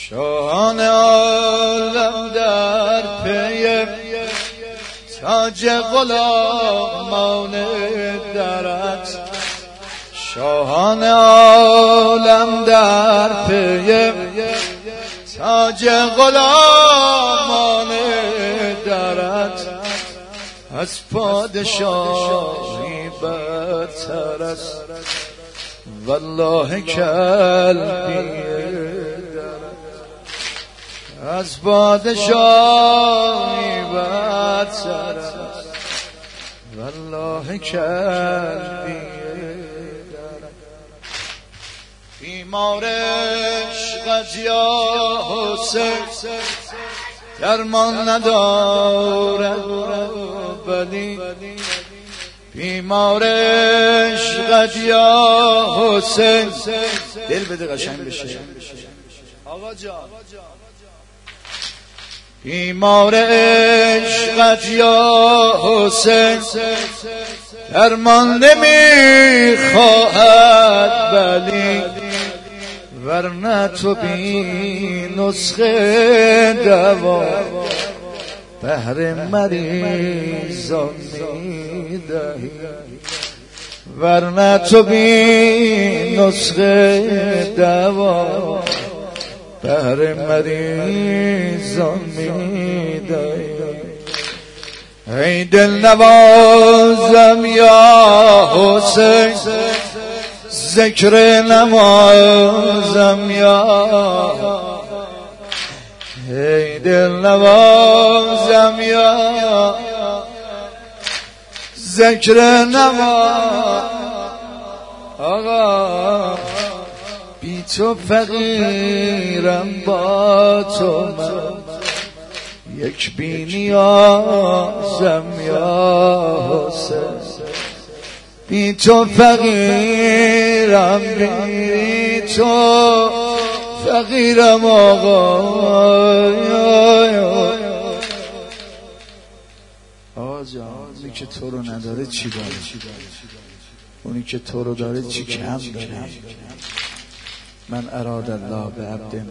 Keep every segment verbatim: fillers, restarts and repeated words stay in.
شاهان عالم در پی تاج غلامان درت، شاهان عالم در پی تاج غلامان درت، از پادشاهی بدتر است والله کلبی از پادشاهی بدتر است والله کلبی بیمار عشقت یا حسین درمان ندارد ولی بیمار عشقت یا حسین دل بده قشنگ بشه آقا جان بیمار عشقت یا حسین درمان نمیخواهد ولی ورنه تو بی نسخه دوا بهر مریضان میدهی، ورنه تو بی نسخه دوا بهر مریضان میدهی. ای دل نوازم یا حسین ذکر نمازم یا، ای دل نوازم یا ذکر نماز آقا، بی تو فقیرم با تو من یک بی نیازم یا حسین، بی تو فقیرم بی تو فقیرم آقا. آقا جان اونی که تو رو نداره چی داره؟ اونی که تو رو داره چی کم داره؟ من اراد الله به عبد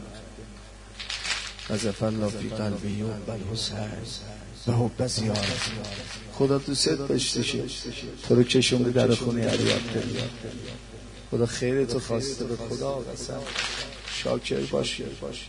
قذف الله فی قلبی حب الحسین و حب زیارت. خدا دوست داشته که تو رو کشونده در خونه علیت، خدا خیر تو خواسته، به خدا قسم شاکر باشی.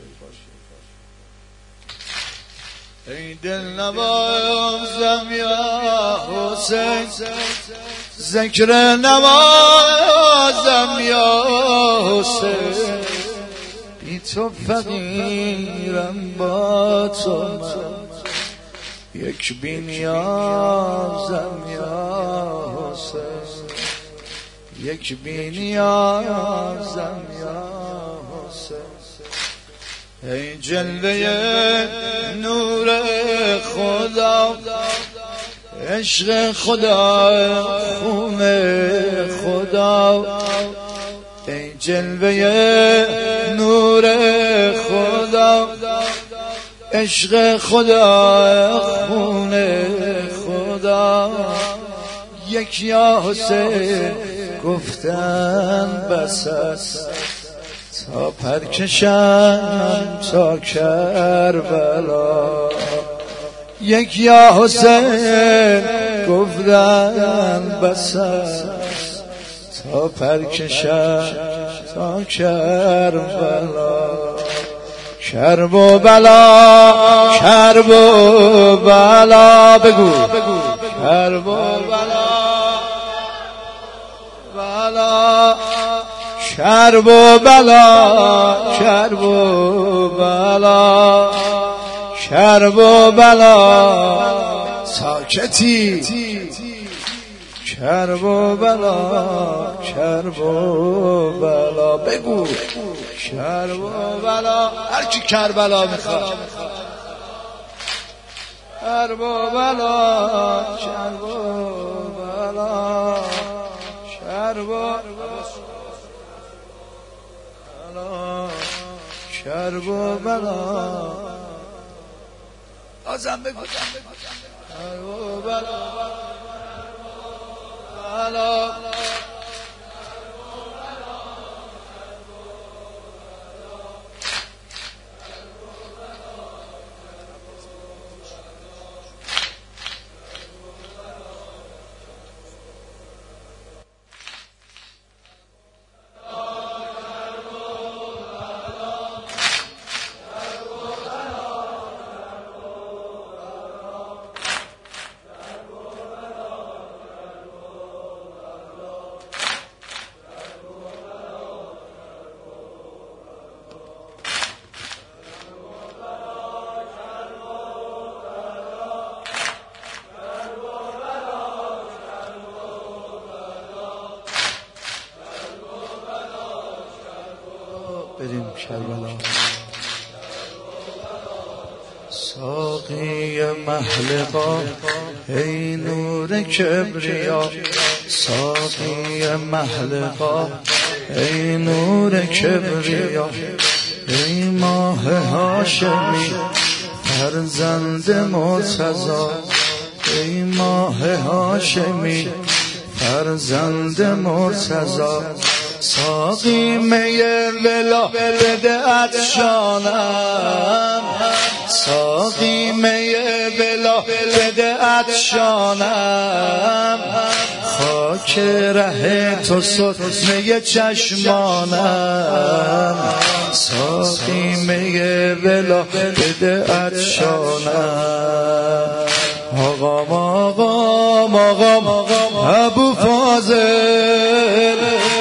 ای دل نوازم یا حسین ذکر نوازم یا حسین، بی تو فقیرم با تو من یک بی نیازم یا حسین، یک بی نیازم یا حسین. ای جلوه نور خدا عشق خدا خون خدا، ای جلوه نور خدا عشق خدا خون خدا، یک یا حسین گفتن بس است تا پرکشم تا کربلا، یک یا حسین گفتن بس است تا پرکشم تا کربلا. کرب و بلا کرب و بلا بگو کرب و بلا بلا کرب و بلا کرب و بلا کرب و بلا ساکتی کرب و بلا کرب و بلا بگو کرب و بلا. هر کی کربلا میخواد کرب و بلا کرب و بلا کرب و بلا کرب و بلا آزم بگو کرب و بلا بلا بریم کربلا. ساقی محلقا ای نور کبریا، ساقی محلقا ای نور کبریا، ای ماه هاشمی فرزند مرتضی، ای ماه هاشمی فرزند مرتضی. ساقی می ولا بده عطشانم، ساقی می ولا بده عطشانم، خاک ره تو سرمه چشمانم، ساقی می ولا بده عطشانم. آقام آقام آقام ابو فاضل،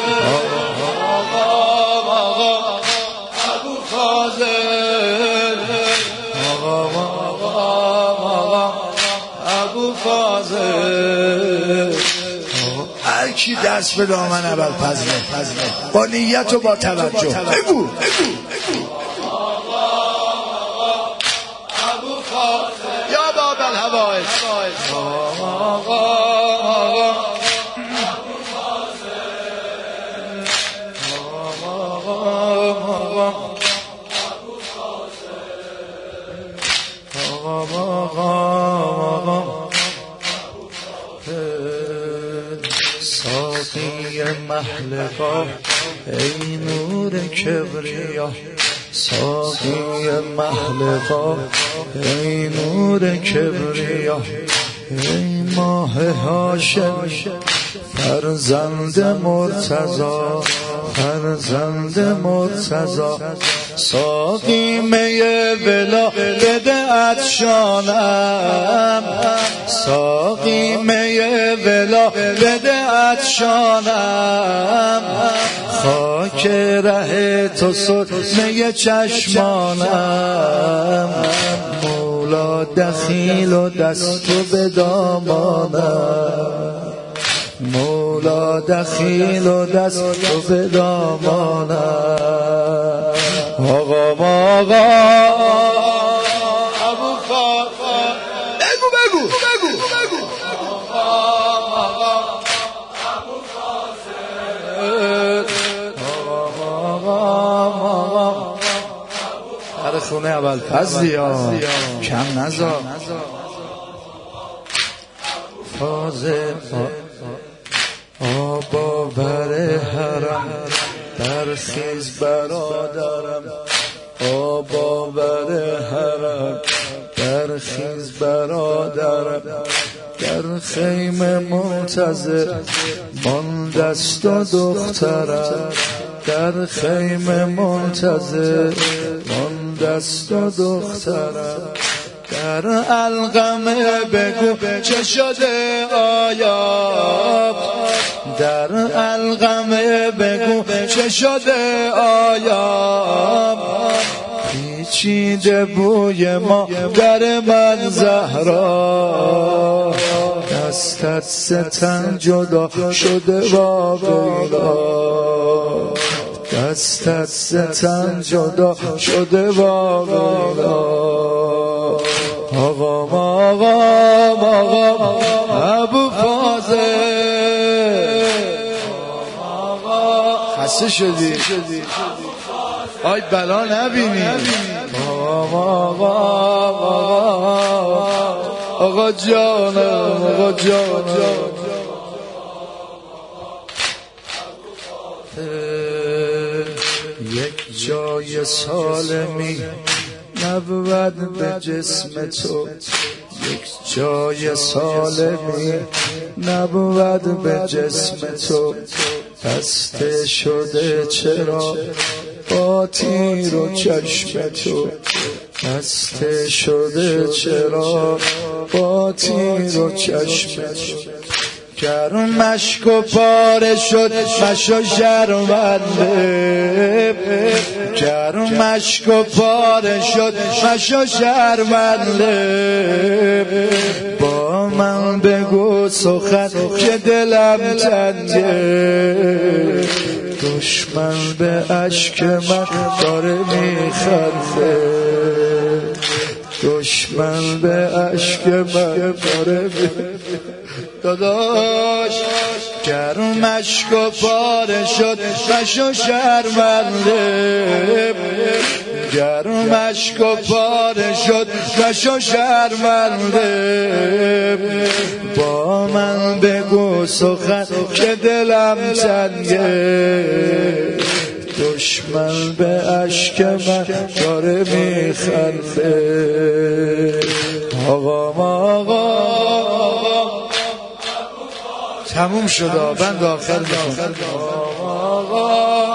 آقام آقام ابو فاضل، آقام آقام آقام ابو فاضل. هر کی دست به دامن ابوالفضل با نیت و با توجه بگو بگو یا باب الهوائج. ساقی محلقا ای نور کبریا، ساقی محلقا ای نور کبریا، ای ماه هاشمی فرزند مرتضی، فرزند مرتضی. ساقی می ولا بده عطشانم، ساقی می ولا بده عطشانم، خاک ره تو سرمه چشمانم، مولا دخیل و دستو به دامانم، مولا دخیل و دستو به دامانم. آقام آقا ابو فاضل، بگو بگو بگو بگو آقام آقا ابو فاضل، آقام آقا در خونه ابوالفضل ها کم نذار. فاضل آبا بر حرم برخیز برادرم، آبا بر حرم برخیز برادرم، در خیمه منتظر مانده است و دخترم، در خیمه منتظر مانده است و دخترم. در القمه بگو چه شده آیا، در القمه بگو چه شده آیا، پیچیده بوی ما در من زهرا، دستت ستن جدا شده با غیرا، دستت ستن جدا شده با غیرا. آقام آقام آقام ابو فاضل، خسته شدی آی بلا نبینی. آقام آقام آقا جانم آقا جانم، یک جای سالمی نبود به جسم تو، یک جای سالمی نبود به جسم تو، بسته شده چرا با تیر و چشم تو، بسته شده چرا با تیر و چشم تو. گرم مشک و پاره شد مشو شرمنده، گرم مشک و پاره شد مشو شرمنده، با من بگو سخن که دلم تنگه، دشمن به اشک من داره میخنده، دشمن به اشک من داره میخنده. داداش گرم اشک و پاره شد نشو شرمنده، گرم اشک و پاره شد نشو شرمنده. با من بگو سخن که دلم تنگه، دشمن به اشک من داره میخنده. آقا آقا تموم شد بند آخر میخونم. آقا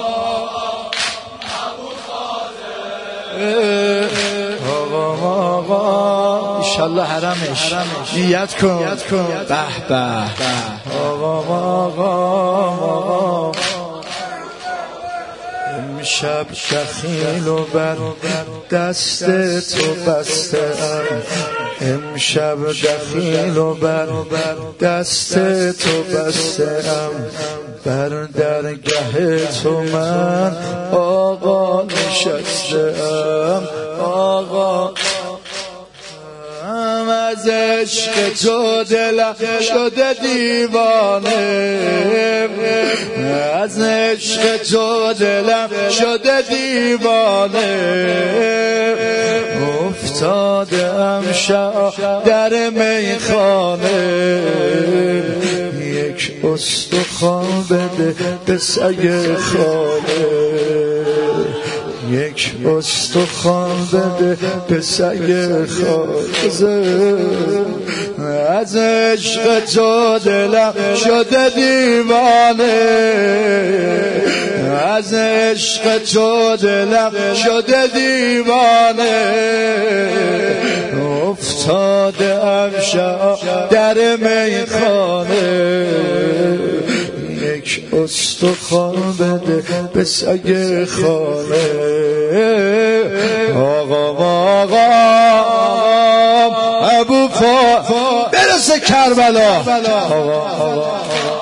آقا آقا انشالله حرمش نیت کن به به. آقا آقا امشب دخیل و بر دست تو بسته ام، امشب دخیل و بر دست تو بسته ام. بر درگه تو من آقا نشسته ام، آقا از عشق تو دلم شده دیوانه، از عشق تو دلم شده دیوانه. افتادم شب در میخانه، یک استخوان بده به سگ خانه، یک استخوان بده به سگ خانه. از عشق تو دلم شده دیوانه، از عشق تو دلم شده دیوانه. افتاده ام شب در میخانه، یک استخوان بده به سگ خانه. آقا آقا ابو فا برسه کربلا. آقا آقا